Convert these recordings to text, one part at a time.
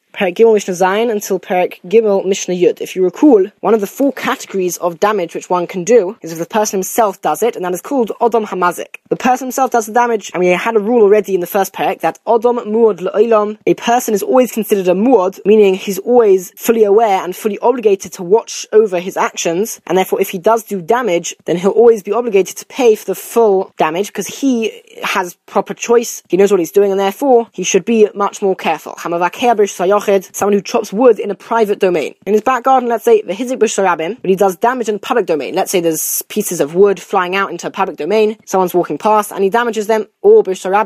Perek Gimel Mishnah Zayin until Perek Gimel Mishnah Yud. If you recall, one of the 4 categories of damage which one can do is if the person himself does it, and that is called Odom Hamazik. The person himself does the damage, and we had a rule already in the first Perek that Odom Muad L'Olam, a person is always considered a Muad, meaning he's always fully aware and fully obligated to watch over his actions, and therefore if he does do damage, then he'll always be obligated to pay for the full damage because he has proper choice, he knows what he's doing, and therefore he should be much more careful. Someone who chops wood in a private domain. In his back garden, let's say, but he does damage in a public domain. Let's say there's pieces of wood flying out into a public domain, someone's walking past and he damages them, or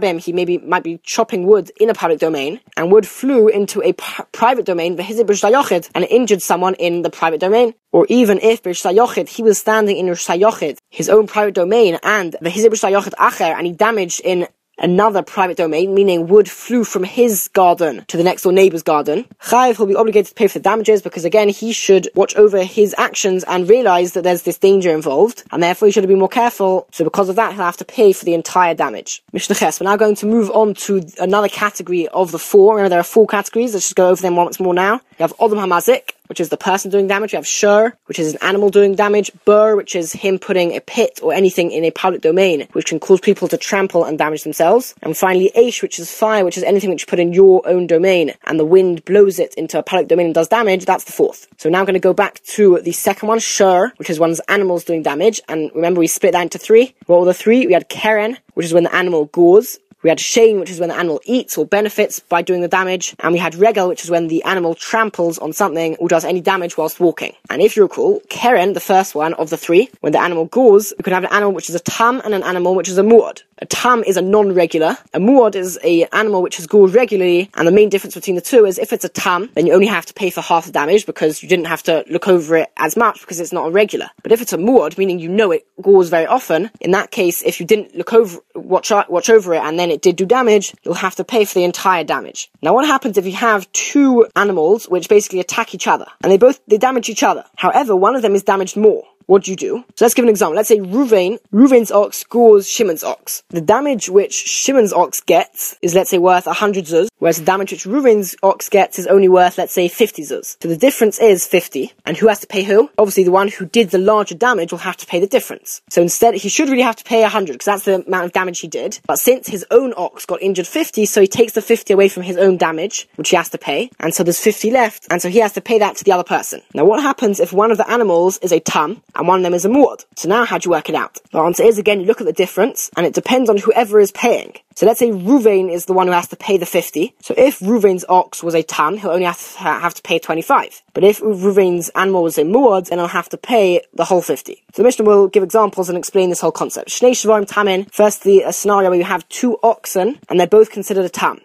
he might be chopping wood in a public domain, and wood flew into a private domain, and it injured someone in the private domain. Or even if he was standing in his own private domain, and and he damaged in another private domain, meaning wood flew from his garden to the next door neighbor's garden, Chayiv will be obligated to pay for the damages because again he should watch over his actions and realize that there's this danger involved, and therefore he should be more careful. So because of that he'll have to pay for the entire damage. Mishnah Ches, we're now going to move on to another category of the 4. Remember there are 4 categories, let's just go over them once more now. You have Odom Hamazik, which is the person doing damage. You have Shur, which is an animal doing damage. Bur, which is him putting a pit or anything in a public domain, which can cause people to trample and damage themselves. And finally, Aish, which is fire, which is anything which you put in your own domain, and the wind blows it into a public domain and does damage. That's the 4th. So now I'm going to go back to the second one, Shur, which is one's animals doing damage. And remember, we split that into 3. What were the 3? We had Keren, which is when the animal gores. We had Shane, which is when the animal eats or benefits by doing the damage. And we had Regel, which is when the animal tramples on something or does any damage whilst walking. And if you recall, Keren, the first one of the 3, when the animal gores, we could have an animal which is a tam and an animal which is a muad. A tam is a non-regular. A muad is an animal which is gored regularly, and the main difference between the 2 is if it's a tam, then you only have to pay for half the damage because you didn't have to look over it as much because it's not a regular. But if it's a muad, meaning you know it gores very often, in that case, if you didn't watch over it and then it did do damage, you'll have to pay for the entire damage. Now what happens if you have 2 animals which basically attack each other, and they damage each other? However, one of them is damaged more. What do you do? So let's give an example. Let's say Reuven's ox gores Shimon's ox. The damage which Shimon's ox gets is, let's say, worth 100 zuz, whereas the damage which Reuven's ox gets is only worth, let's say, 50 zuz. So the difference is 50. And who has to pay who? Obviously the one who did the larger damage will have to pay the difference. So instead, he should really have to pay 100, because that's the amount of damage he did. But since his own ox got injured 50, so he takes the 50 away from his own damage, which he has to pay, and so there's 50 left, and so he has to pay that to the other person. Now what happens if one of the animals is a tam, and one of them is a muad? So now how do you work it out? The answer is, again, you look at the difference, and it depends on whoever is paying. So let's say Reuven is the one who has to pay the 50. So if Reuven's ox was a tam, he'll only have to pay 25. But if Reuven's animal was a muad, then he'll have to pay the whole 50. So the Mishnah will give examples and explain this whole concept. Shnei shvarim tamin. Firstly, a scenario where you have 2 oxen, and they're both considered a tam.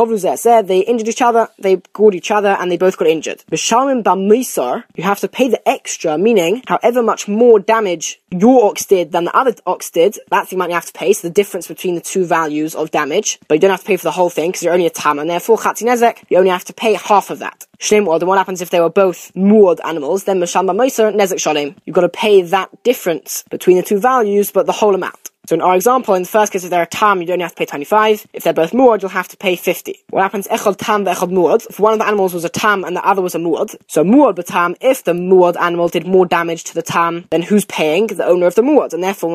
They injured each other, they gored each other, and they both got injured. B'shalmim b'misar, you have to pay the extra, meaning however much more damage your ox did than the other ox did, that's the amount you have to pay. So the difference between the 2 values of damage, but you don't have to pay for the whole thing because you're only a tam, and therefore chatzi nezek, you only have to pay half of that. Shneim or, then what happens if they were both muad animals? Then mashal b'moser nezek shalim. You've got to pay that difference between the 2 values, but the whole amount. So in our example, in the first case, if they're a tam, you only have to pay 25. If they're both muad, you'll have to pay 50. What happens? Echad tam ve'echad muad. If one of the animals was a tam and the other was a muad, so muad b'tam, if the muad animal did more damage to the tam, then who's paying? The owner of the muad. And therefore,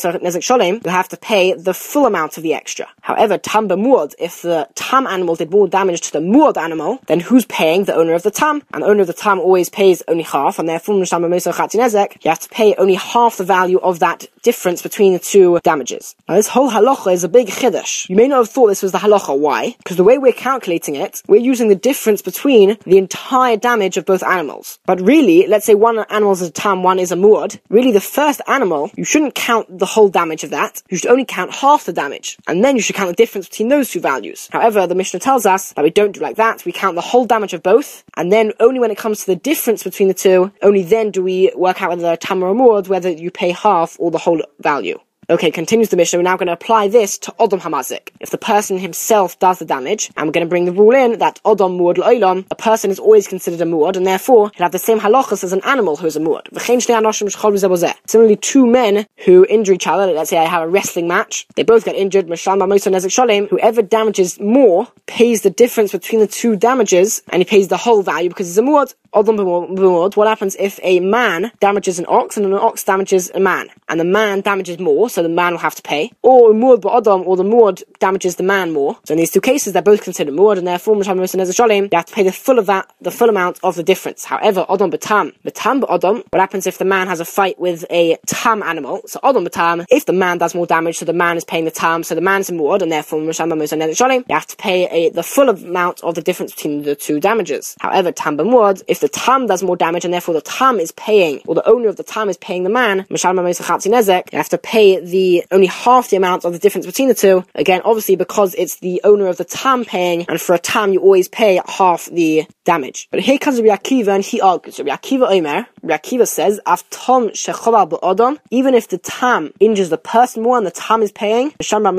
you'll have to pay the full amount of the extra. However, tam b'muad, if the tam animal did more damage to the muad animal, then who's paying? The owner of the tam. And the owner of the tam always pays only half, and therefore, you have to pay only half the value of that difference between the 2 damages. Now this whole halacha is a big chiddush. You may not have thought this was the halacha. Why? Because the way we're calculating it, we're using the difference between the entire damage of both animals. But really, let's say one animal is a tam, one is a muad. Really, the first animal, you shouldn't count the whole damage of that. You should only count half the damage. And then you should count the difference between those 2 values. However, the Mishnah tells us that we don't do like that. We count the whole damage of both. And then only when it comes to the difference between the 2, only then do we work out whether they're a tam or a muad, whether you pay half or the whole value. Okay, continues the Mishnah, we're now going to apply this to Odom Hamazik. If the person himself does the damage, and we're going to bring the rule in that Odom Muad L'Olam, a person is always considered a Muad, and therefore he'll have the same halachas as an animal who is a Muad. Similarly, two men who injure each other, let's say I have a wrestling match, they both get injured, whoever damages more pays the difference between the two damages, and he pays the whole value because he's a Muad. What happens if a man damages an ox and an ox damages a man, and the man damages more, so the man will have to pay, or the muad damages the man more? So in these two cases, they're both considered muad, and therefore you have to pay the full amount of the difference. However, odom b'tam b'odom, what happens if the man has a fight with a tam animal? So odom b'tam, if the man does more damage, so the man is paying the tam, so the man's a muad, and therefore you have to pay the full amount of the difference between the two damages. However, tam b'muad, if the tam does more damage and therefore the tam is paying, or the owner of the tam is paying the man, you have to pay only half the amount of the difference between the two. Again, obviously because it's the owner of the tam paying, and for a tam you always pay half the damage. But here comes Rabbi Akiva and he argues. Rabbi Akiva says, even if the tam injures the person more and the tam is paying,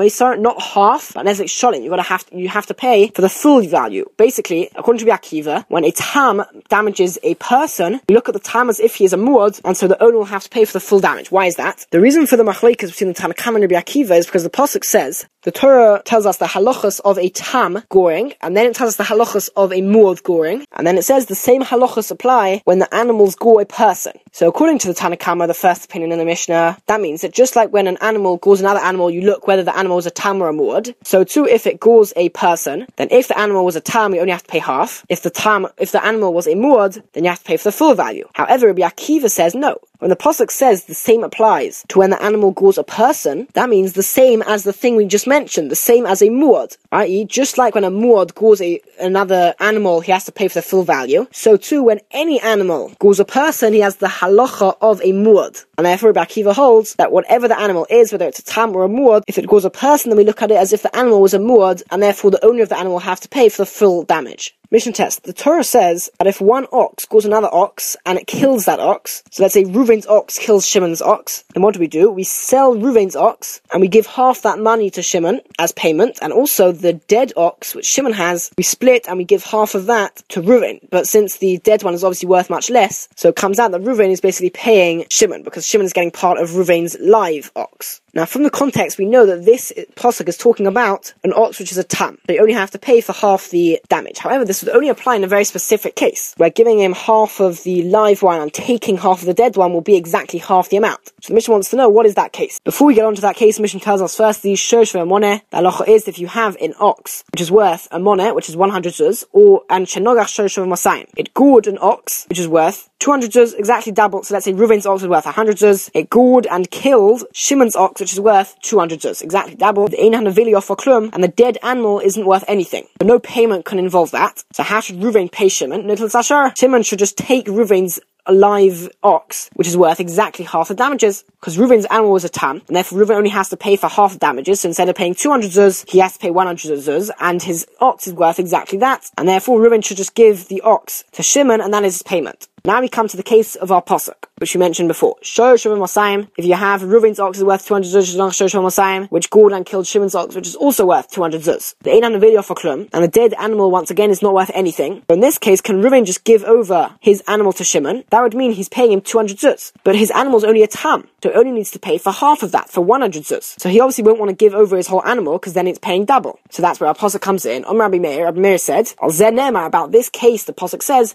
not half, but nezek sholim, you have to pay for the full value. Basically, according to Rabbi Akiva, when a tam damages a person, you look at the tam as if he is a muad, and so the owner will have to pay for the full damage. Why is that? The reason for the machlekes between the Tanna Kamma and Rabbi Akiva is because the pasuk says, the Torah tells us the halachas of a tam goring, and then it tells us the halachas of a muad goring, and then it says the same halachas apply when the animals gore a person. So according to the Tanna Kamma, the first opinion in the Mishnah, that means that just like when an animal gores another animal, you look whether the animal is a tam or a muad. So too, if it gores a person, then if the animal was a tam, you only have to pay half. If the animal was a muad, then you have to pay for the full value. However, Rabbi Akiva says no. When the pasuk says the same applies to when the animal gores a person, that means the same as the thing we just mentioned, the same as a muad, i.e. just like when a muad gores another animal, he has to pay for the full value, so too when any animal gores a person, he has the halacha of a muad. And therefore Rabbi Akiva holds that whatever the animal is, whether it's a tam or a muad, if it gores a person, then we look at it as if the animal was a muad, and therefore the owner of the animal will have to pay for the full damage. Mission test. The Torah says that if one ox gores another ox and it kills that ox, so let's say Reuven's ox kills Shimon's ox, then what do? We sell Reuven's ox and we give half that money to Shimon as payment, and also the dead ox which Shimon has, we split and we give half of that to Reuven. But since the dead one is obviously worth much less, so it comes out that Reuven is basically paying Shimon because Shimon is getting part of Reuven's live ox. Now, from the context, we know that this pasuk is talking about an ox which is a tam. So you only have to pay for half the damage. However, this would only apply in a very specific case, where giving him half of the live one and taking half of the dead one will be exactly half the amount. So the Mishnah wants to know, what is that case? Before we get on to that case, the Mishnah tells us first, the shosh v'moneh, the halacha is if you have an ox which is worth a moneh, which is 100 zuz, and shenogach shosh v'masayim, it gored an ox which is worth 200 zuz, exactly double. So let's say Reuven's ox is worth 100 zuz, it gored and killed Shimon's ox which is worth 200 zuz, exactly double. The ein hanavili off for klum, and the dead animal isn't worth anything. So no payment can involve that. So how should Reuven pay Shimon? Shimon should just take Reuven's a live ox, which is worth exactly half the damages, because Reuven's animal was a tam, and therefore Reuven only has to pay for half the damages, so instead of paying 200 zuz, he has to pay 100 zuz, and his ox is worth exactly that, and therefore Reuven should just give the ox to Shimon, and that is his payment. Now we come to the case of our pasuk, which we mentioned before. If you have Reuven's ox is worth 200 zuz, which gored and killed Shimon's ox, which is also worth 200 zuz. The ein hanavili for klum, and the dead animal once again is not worth anything. So in this case, can Reuven just give over his animal to Shimon? That would mean he's paying him 200 zuz. But his animal's only a tam, so he only needs to pay for half of that, for 100 zuz. So he obviously won't want to give over his whole animal, because then it's paying double. So that's where our pasuk comes in. Rabbi Meir said, about this case, the pasuk says,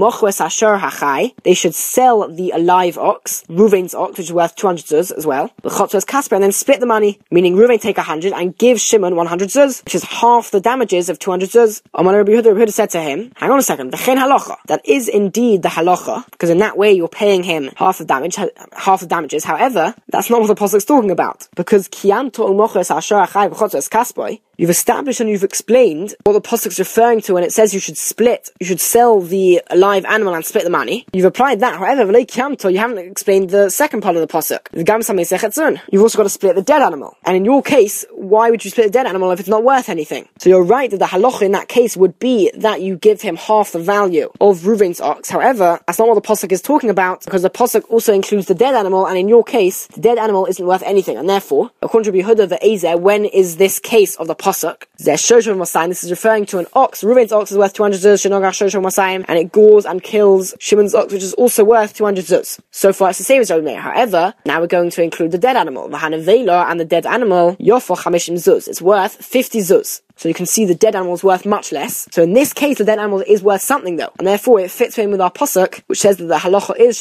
they should sell the alive ox, Reuven's ox, which is worth 200 zuz as well, and then split the money, meaning Reuven take 100 and give Shimon 100 zuz, which is half the damages of 200 zuz. Rabbi Yehuda said to him, hang on a second, that is indeed the halacha, because in that way you're paying him half the damages. However, that's not what the pasuk is talking about, because You've established and you've explained what the pasuk's referring to when it says you should sell the live animal and split the money. You've applied that. However, you haven't explained the second part of the pasuk. You've also got to split the dead animal. And in your case, why would you split the dead animal if it's not worth anything? So you're right that the halacha in that case would be that you give him half the value of Reuven's ox. However, that's not what the pasuk is talking about, because the pasuk also includes the dead animal, and in your case, the dead animal isn't worth anything. And therefore, according to Yehuda the Ezer, when is this case of the pasuk? This is referring to an ox. Reuven's ox is worth 200 zuz, and it gores and kills Shimon's ox, which is also worth 200 zuz. So far, it's the same as Rabbi Meir. However, now we're going to include the dead animal. The hanavela and the dead animal, yofoch 50 zuz. It's worth 50 zuz. So you can see the dead animal is worth much less. So in this case, the dead animal is worth something though. And therefore it fits in with our pasuk, which says that the halacha is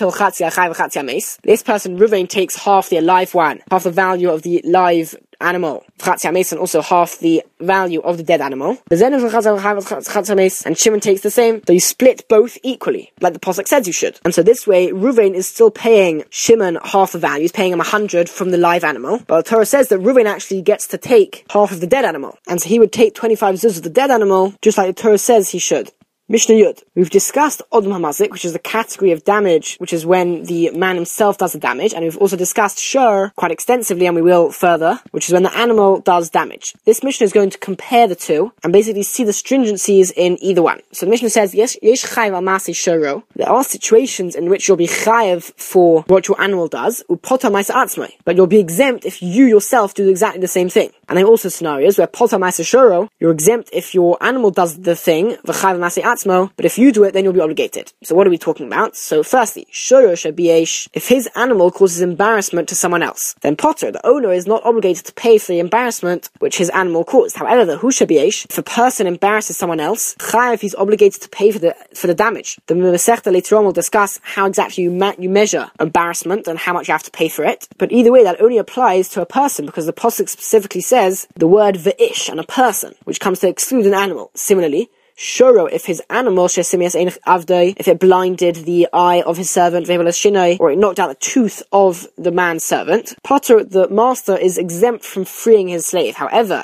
this person, Reuven, takes half the alive one, half the value of the live animal, and also half the value of the dead animal. And Shimon takes the same. So you split both equally, like the pasuk says you should. And so this way, Reuven is still paying Shimon half the value. He's paying him 100 from the live animal. But the Torah says that Reuven actually gets to take half of the dead animal. And so he would take 25 zuz of the dead animal, just like the Torah says he should. Mishnah Yud. We've discussed Odom Hamazik, which is the category of damage, which is when the man himself does the damage, and we've also discussed Shur quite extensively, and we will further, which is when the animal does damage. This Mishnah is going to compare the two, and basically see the stringencies in either one. So the Mishnah says, Yesh chayav al masi shuro. There are situations in which you'll be chayav for what your animal does, upota ma'aseh atzmai, but you'll be exempt if you yourself do exactly the same thing. And there are also scenarios where pota ma'aseh shuro, you're exempt if your animal does the thing, v'chayav ma'aseh atzmai, but if you do it, then you'll be obligated. So what are we talking about? So firstly, shoro shebiyesh, if his animal causes embarrassment to someone else, then potter, the owner, is not obligated to pay for the embarrassment which his animal caused. However, the hu shebiyesh, if a person embarrasses someone else, chayav, he's obligated to pay for the damage. The Masechta later on will discuss how exactly you measure embarrassment and how much you have to pay for it. But either way, that only applies to a person, because the pasuk specifically says the word ve'ish, and a person, which comes to exclude an animal. Similarly, Shoro, if his animal, if it blinded the eye of his servant, or it knocked out the tooth of the man's servant, Potter, the master, is exempt from freeing his slave. However,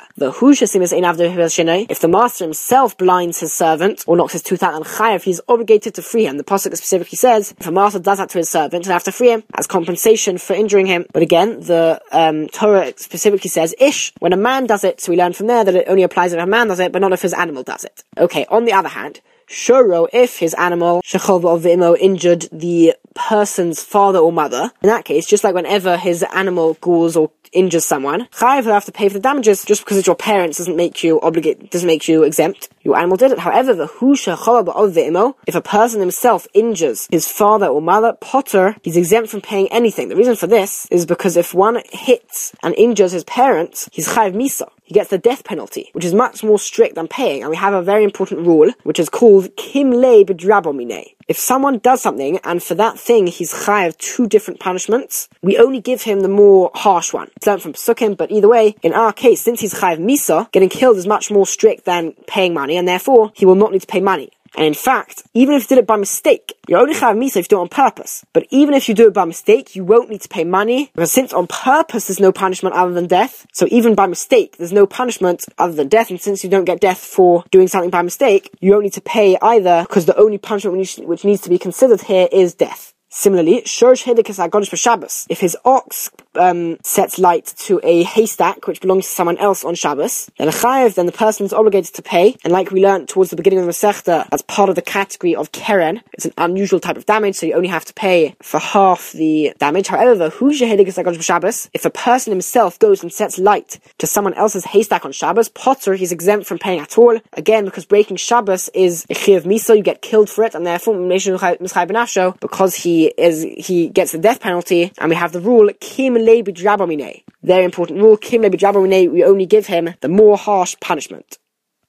if the master himself blinds his servant, or knocks his tooth out and chayav, he's obligated to free him. The pasuk specifically says, if a master does that to his servant, he'll have to free him as compensation for injuring him. But again, the Torah specifically says, ish, when a man does it, so we learn from there that it only applies if a man does it, but not if his animal does it. Okay, on the other hand, Shoro, if his animal, Shechol V'Imo, injured the person's father or mother, in that case, just like whenever his animal gores or injures someone, Chayav will have to pay for the damages. Just because it's your parents doesn't make you exempt. Your animal did it. However, the Hu Shechol V'Imo, if a person himself injures his father or mother, Potter, he's exempt from paying anything. The reason for this is because if one hits and injures his parents, he's Chayav Misa. He gets the death penalty, which is much more strict than paying. And we have a very important rule, which is called Kimle B'drabomine. If someone does something, and for that thing he's chayav 2 different punishments, we only give him the more harsh one. It's learned from Pesukim, but either way, in our case, since he's chayav misa, getting killed is much more strict than paying money, and therefore, he will not need to pay money. And in fact, even if you did it by mistake, you're only chayav misa if you do it on purpose. But even if you do it by mistake, you won't need to pay money, because since on purpose there's no punishment other than death, so even by mistake there's no punishment other than death, and since you don't get death for doing something by mistake, you don't need to pay either, because the only punishment which needs to be considered here is death. Similarly, Shorsh Hidikas Agonish for Shabbos. If his ox sets light to a haystack which belongs to someone else on Shabbos, then the person is obligated to pay. And like we learned towards the beginning of the Masechta, as part of the category of Keren, it's an unusual type of damage, so you only have to pay for half the damage. However, if a person himself goes and sets light to someone else's haystack on Shabbos, Potter, he's exempt from paying at all. Again, because breaking Shabbos is a Chiyav Misa, you get killed for it, and therefore, because he gets the death penalty, and we have the rule, Kim Le B'drabomine. Very important rule, Kim Le B'drabomine, we only give him the more harsh punishment.